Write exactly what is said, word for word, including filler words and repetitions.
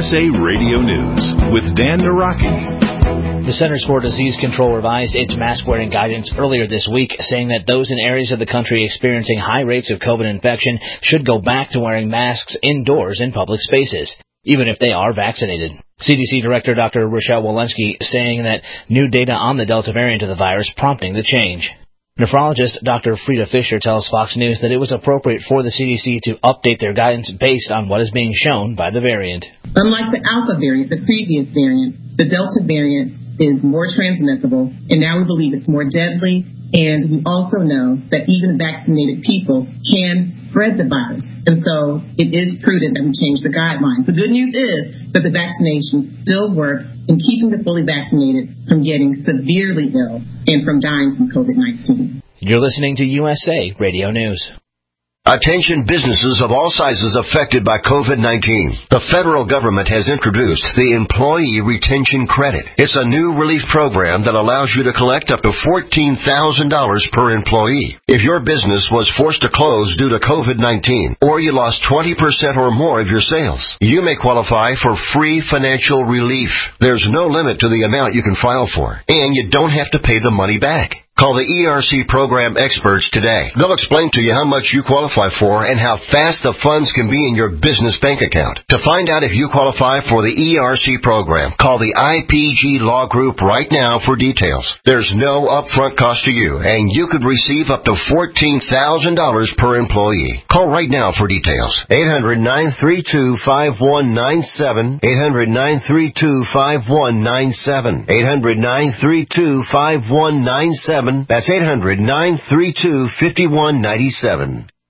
S A Radio News with Dan Naraki. The Centers for Disease Control revised its mask-wearing guidance earlier this week, saying that those in areas of the country experiencing high rates of COVID infection should go back to wearing masks indoors in public spaces, even if they are vaccinated. C D C Director Doctor Rochelle Walensky saying that new data on the Delta variant of the virus prompting the change. Nephrologist Doctor Frida Fisher tells Fox News that it was appropriate for the C D C to update their guidance based on what is being shown by the variant. Unlike the Alpha variant, the previous variant, the Delta variant is more transmissible, and now we believe it's more deadly, and we also know that even vaccinated people can spread the virus. And so it is prudent that we change the guidelines. The good news is that the vaccinations still work in keeping the fully vaccinated from getting severely ill and from dying from COVID nineteen. You're listening to U S A Radio News. Attention businesses of all sizes affected by COVID nineteen. The federal government has introduced the Employee Retention Credit. It's a new relief program that allows you to collect up to fourteen thousand dollars per employee. If your business was forced to close due to COVID nineteen, or you lost twenty percent or more of your sales, you may qualify for free financial relief. There's no limit to the amount you can file for, and you don't have to pay the money back. Call the E R C program experts today. They'll explain to you how much you qualify for and how fast the funds can be in your business bank account. To find out if you qualify for the E R C program, call the I P G Law Group right now for details. There's no upfront cost to you, and you could receive up to fourteen thousand dollars per employee. Call right now for details. eight hundred, nine three two, five one nine seven. eight hundred, nine three two, five one nine seven. eight hundred, nine three two, five one nine seven. That's eight hundred, nine three two, five one nine seven.